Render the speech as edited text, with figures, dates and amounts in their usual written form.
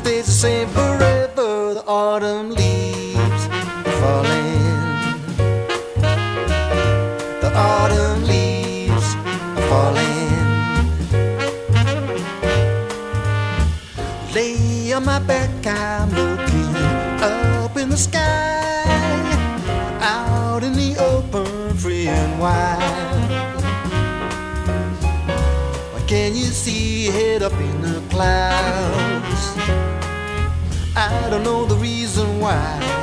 stays the same forever. The autumn leaves are falling. The autumn leaves are falling. Lay on my back, I'm looking up in the sky, out in the open, free and wild. Why can't you see your head up in the clouds? I don't know the reason why.